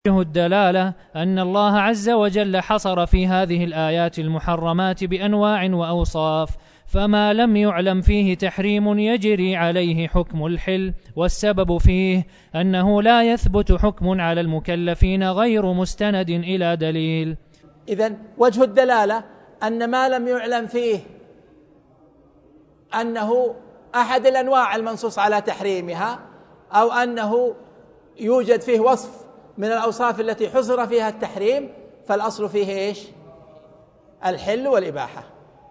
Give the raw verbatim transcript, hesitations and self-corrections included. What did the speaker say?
وجه الدلالة أن الله عز وجل حصر في هذه الآيات المحرمات بأنواع وأوصاف، فما لم يعلم فيه تحريم يجري عليه حكم الحل، والسبب فيه أنه لا يثبت حكم على المكلفين غير مستند إلى دليل. إذن وجه الدلالة أن ما لم يعلم فيه أنه أحد الأنواع المنصوص على تحريمها، أو أنه يوجد فيه وصف من الأوصاف التي حصر فيها التحريم، فالأصل فيه إيش؟ الحل والإباحة.